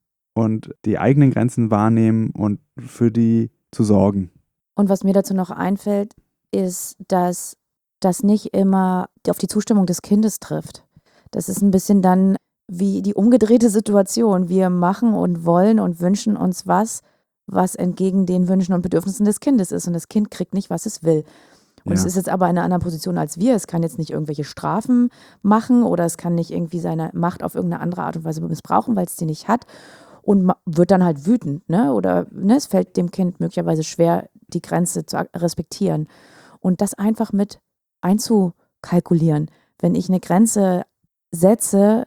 Und die eigenen Grenzen wahrnehmen und für die zu sorgen. Und was mir dazu noch einfällt, ist, dass das nicht immer auf die Zustimmung des Kindes trifft. Das ist ein bisschen dann wie die umgedrehte Situation. Wir machen und wollen und wünschen uns was, was entgegen den Wünschen und Bedürfnissen des Kindes ist. Und das Kind kriegt nicht, was es will. Und Ja. es ist jetzt aber in einer anderen Position als wir. Es kann jetzt nicht irgendwelche Strafen machen oder es kann nicht irgendwie seine Macht auf irgendeine andere Art und Weise missbrauchen, weil es die nicht hat. Und ma- wird dann halt wütend, ne? Oder ne, es fällt dem Kind möglicherweise schwer, die Grenze zu ak- respektieren. Und das einfach mit einzukalkulieren. Wenn ich eine Grenze setze,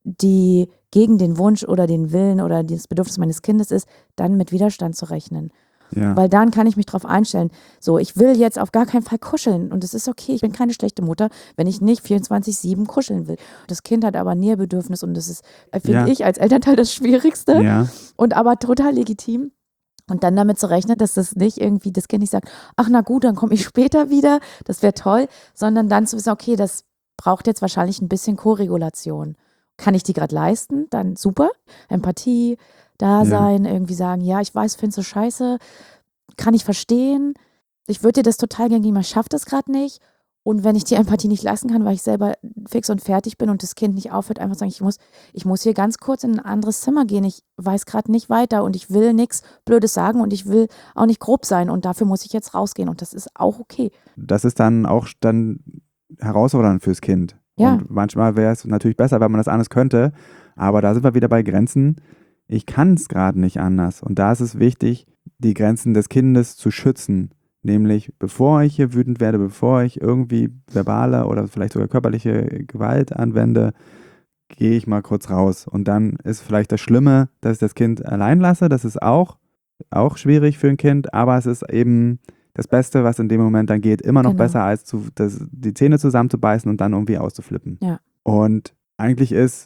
die gegen den Wunsch oder den Willen oder das Bedürfnis meines Kindes ist, dann mit Widerstand zu rechnen. Ja. Weil dann kann ich mich drauf einstellen. So, ich will jetzt auf gar keinen Fall kuscheln und es ist okay, ich bin keine schlechte Mutter, wenn ich nicht vierundzwanzig sieben kuscheln will. Das Kind hat aber Nähebedürfnis und das ist, finde Ja. ich, als Elternteil das Schwierigste Ja. und aber total legitim. Und dann damit zu rechnen, dass das nicht irgendwie, das Kind nicht sagt, ach na gut, dann komme ich später wieder, das wäre toll, sondern dann zu wissen, okay, das braucht jetzt wahrscheinlich ein bisschen Koregulation. Kann ich die gerade leisten? Dann super. Empathie, da sein, irgendwie sagen, ja, ich weiß, findest du scheiße, kann ich verstehen. Ich würde dir das total gerne geben, ich schaffe das gerade nicht. Und wenn ich die Empathie nicht leisten kann, weil ich selber fix und fertig bin und das Kind nicht aufhört, einfach sagen, ich muss, ich muss hier ganz kurz in ein anderes Zimmer gehen, ich weiß gerade nicht weiter und ich will nichts Blödes sagen und ich will auch nicht grob sein und dafür muss ich jetzt rausgehen und das ist auch okay. Das ist dann auch dann herausfordernd fürs Kind. Ja. Und manchmal wäre es natürlich besser, wenn man das anders könnte. Aber da sind wir wieder bei Grenzen. Ich kann es gerade nicht anders. Und da ist es wichtig, die Grenzen des Kindes zu schützen. Nämlich, bevor ich hier wütend werde, bevor ich irgendwie verbale oder vielleicht sogar körperliche Gewalt anwende, gehe ich mal kurz raus. Und dann ist vielleicht das Schlimme, dass ich das Kind allein lasse. Das ist auch, auch schwierig für ein Kind. Aber es ist eben das Beste, was in dem Moment dann geht, immer noch Genau. besser, als zu, das, die Zähne zusammenzubeißen und dann irgendwie auszuflippen. Ja. Und eigentlich ist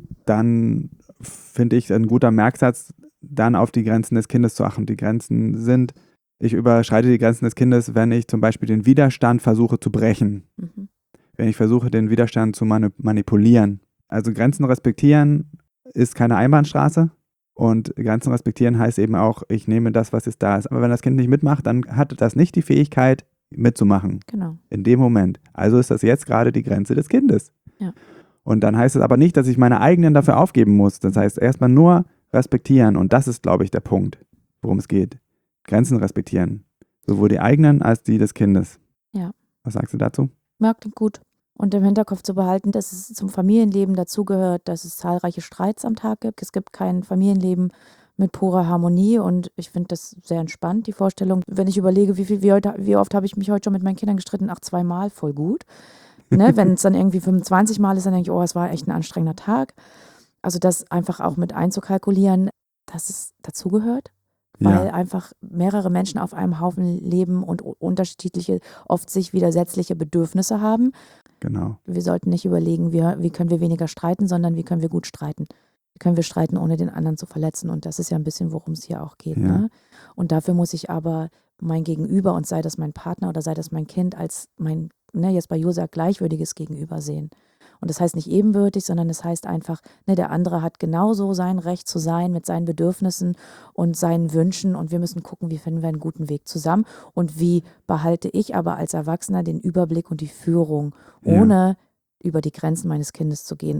dann, finde ich, ein guter Merksatz, dann auf die Grenzen des Kindes zu achten. Die Grenzen sind, ich überschreite die Grenzen des Kindes, wenn ich zum Beispiel den Widerstand versuche zu brechen. Mhm. Wenn ich versuche, den Widerstand zu mani- manipulieren. Also Grenzen respektieren ist keine Einbahnstraße. Und Grenzen respektieren heißt eben auch, ich nehme das, was jetzt da ist. Aber wenn das Kind nicht mitmacht, dann hat das nicht die Fähigkeit, mitzumachen. Genau. In dem Moment. Also ist das jetzt gerade die Grenze des Kindes. Ja. Und dann heißt es aber nicht, dass ich meine eigenen dafür aufgeben muss. Das heißt erstmal nur respektieren. Und das ist, glaube ich, der Punkt, worum es geht. Grenzen respektieren. Sowohl die eigenen als die des Kindes. Ja. Was sagst du dazu? Ja, klingt gut. Und im Hinterkopf zu behalten, dass es zum Familienleben dazugehört, dass es zahlreiche Streits am Tag gibt. Es gibt kein Familienleben mit purer Harmonie und ich finde das sehr entspannt, die Vorstellung. Wenn ich überlege, wie, viel, wie, heute, wie oft habe ich mich heute schon mit meinen Kindern gestritten? Ach, zweimal, voll gut. Ne? Wenn es dann irgendwie fünfundzwanzig Mal ist, dann denke ich, oh, es war echt ein anstrengender Tag. Also das einfach auch mit einzukalkulieren, dass es dazugehört. Weil Ja. einfach mehrere Menschen auf einem Haufen leben und u- unterschiedliche, oft sich widersetzliche Bedürfnisse haben. Genau. Wir sollten nicht überlegen, wie, wie können wir weniger streiten, sondern wie können wir gut streiten. Wie können wir streiten, ohne den anderen zu verletzen. Und das ist ja ein bisschen, worum es hier auch geht. Ja. Ne? Und dafür muss ich aber mein Gegenüber, und sei das mein Partner oder sei das mein Kind, als mein, ne, jetzt bei Josa, gleichwürdiges Gegenüber sehen. Und das heißt nicht ebenbürtig, sondern es heißt einfach, ne, der andere hat genauso sein Recht zu sein mit seinen Bedürfnissen und seinen Wünschen und wir müssen gucken, wie finden wir einen guten Weg zusammen und wie behalte ich aber als Erwachsener den Überblick und die Führung, Ja. ohne über die Grenzen meines Kindes zu gehen.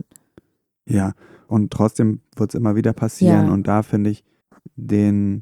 Ja, und trotzdem wird es immer wieder passieren. Ja. Und da finde ich den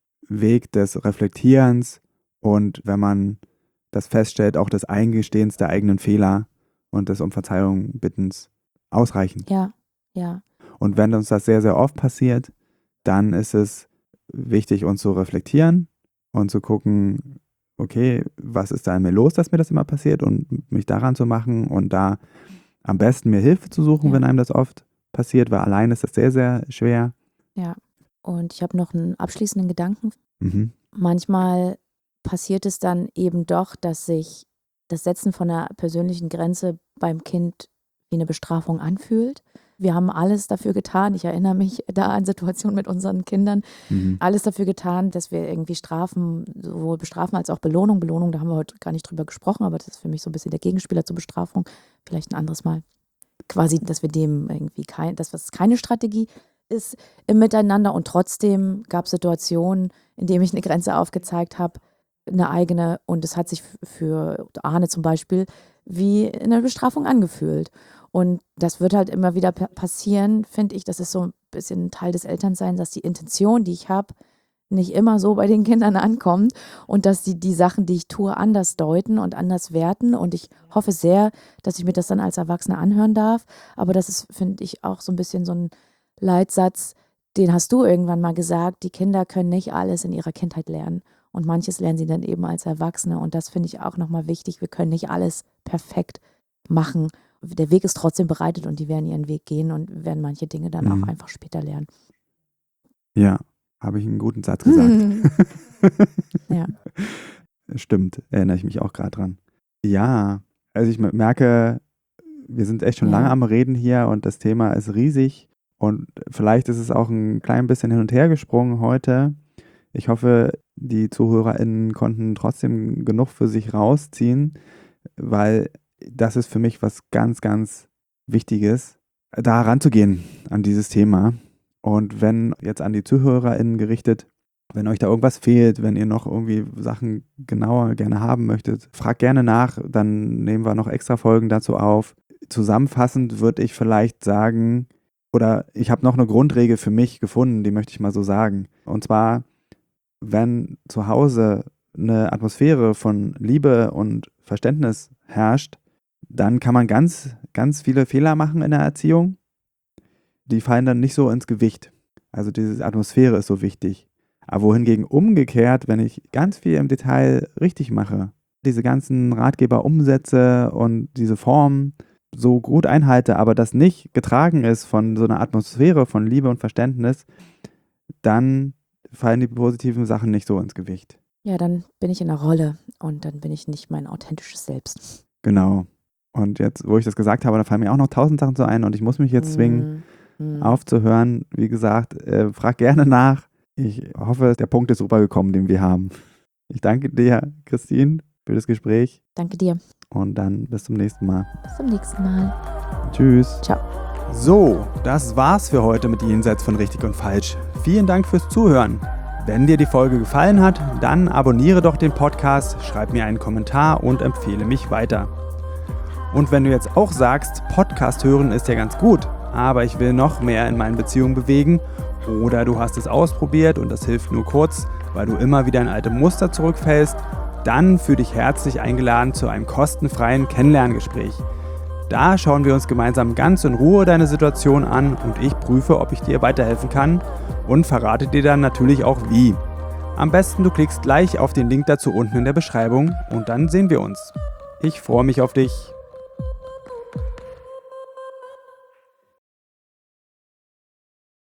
Weg des Reflektierens und wenn man das feststellt, auch des Eingestehens der eigenen Fehler und des um Verzeihung bittens ausreichend. Ja, ja, Und wenn uns das sehr, sehr oft passiert, dann ist es wichtig, uns zu reflektieren und zu gucken, okay, was ist da in mir los, dass mir das immer passiert und mich daran zu machen und da am besten mir Hilfe zu suchen, Ja. wenn einem das oft passiert, weil allein ist das sehr, sehr schwer. ja. Und ich habe noch einen abschließenden Gedanken. Mhm. Manchmal passiert es dann eben doch, dass sich das Setzen von einer persönlichen Grenze beim Kind wie eine Bestrafung anfühlt. Wir haben alles dafür getan, ich erinnere mich da an Situationen mit unseren Kindern, Mhm. alles dafür getan, dass wir irgendwie strafen, sowohl bestrafen als auch Belohnung. Belohnung, da haben wir heute gar nicht drüber gesprochen, aber das ist für mich so ein bisschen der Gegenspieler zur Bestrafung. Vielleicht ein anderes Mal. Quasi, dass wir dem irgendwie kein, dass das keine Strategie ist im Miteinander und trotzdem gab es Situationen, in denen ich eine Grenze aufgezeigt habe, eine eigene und es hat sich f- für Arne zum Beispiel wie eine Bestrafung angefühlt. Und das wird halt immer wieder pa- passieren, finde ich, das ist so ein bisschen ein Teil des Elternseins, dass die Intention, die ich habe, nicht immer so bei den Kindern ankommt und dass die die Sachen, die ich tue, anders deuten und anders werten. Und ich hoffe sehr, dass ich mir das dann als Erwachsener anhören darf. Aber das ist, finde ich, auch so ein bisschen so ein Leitsatz, den hast du irgendwann mal gesagt, die Kinder können nicht alles in ihrer Kindheit lernen. Und manches lernen sie dann eben als Erwachsene. Und das finde ich auch nochmal wichtig. Wir können nicht alles perfekt machen. der Weg ist trotzdem bereitet und die werden ihren Weg gehen und werden manche Dinge dann Mhm. auch einfach später lernen. Ja, habe ich einen guten Satz gesagt. Ja. Stimmt, erinnere ich mich auch gerade dran. Ja, also ich merke, wir sind echt schon Ja. lange am Reden hier und das Thema ist riesig und vielleicht ist es auch ein klein bisschen hin und her gesprungen heute. Ich hoffe, die ZuhörerInnen konnten trotzdem genug für sich rausziehen, weil das ist für mich was ganz, ganz Wichtiges, da ranzugehen an dieses Thema. Und wenn jetzt an die ZuhörerInnen gerichtet, wenn euch da irgendwas fehlt, wenn ihr noch irgendwie Sachen genauer gerne haben möchtet, fragt gerne nach, dann nehmen wir noch extra Folgen dazu auf. Zusammenfassend würde ich vielleicht sagen, oder ich habe noch eine Grundregel für mich gefunden, die möchte ich mal so sagen. Und zwar, wenn zu Hause eine Atmosphäre von Liebe und Verständnis herrscht, dann kann man ganz, ganz viele Fehler machen in der Erziehung. Die fallen dann nicht so ins Gewicht. Also diese Atmosphäre ist so wichtig. Aber wohingegen umgekehrt, wenn ich ganz viel im Detail richtig mache, diese ganzen Ratgeber umsetze und diese Formen so gut einhalte, aber das nicht getragen ist von so einer Atmosphäre von Liebe und Verständnis, dann fallen die positiven Sachen nicht so ins Gewicht. Ja, dann bin ich in der Rolle und dann bin ich nicht mein authentisches Selbst. Genau. Und jetzt, wo ich das gesagt habe, da fallen mir auch noch tausend Sachen so ein und ich muss mich jetzt zwingen, Mhm. aufzuhören. Wie gesagt, äh, frag gerne nach. Ich hoffe, der Punkt ist rübergekommen, den wir haben. Ich danke dir, Christine, für das Gespräch Danke dir. und dann bis zum nächsten Mal. Bis zum nächsten Mal. Tschüss. Ciao. So, das war's für heute mit Jenseits von Richtig und Falsch. Vielen Dank fürs Zuhören. Wenn dir die Folge gefallen hat, dann abonniere doch den Podcast, schreib mir einen Kommentar und empfehle mich weiter. Und wenn du jetzt auch sagst, Podcast hören ist ja ganz gut, aber ich will noch mehr in meinen Beziehungen bewegen, oder du hast es ausprobiert und das hilft nur kurz, weil du immer wieder in alte Muster zurückfällst, dann fühl dich herzlich eingeladen zu einem kostenfreien Kennenlerngespräch. Da schauen wir uns gemeinsam ganz in Ruhe deine Situation an und ich prüfe, ob ich dir weiterhelfen kann und verrate dir dann natürlich auch wie. Am besten du klickst gleich auf den Link dazu unten in der Beschreibung und dann sehen wir uns. Ich freue mich auf dich.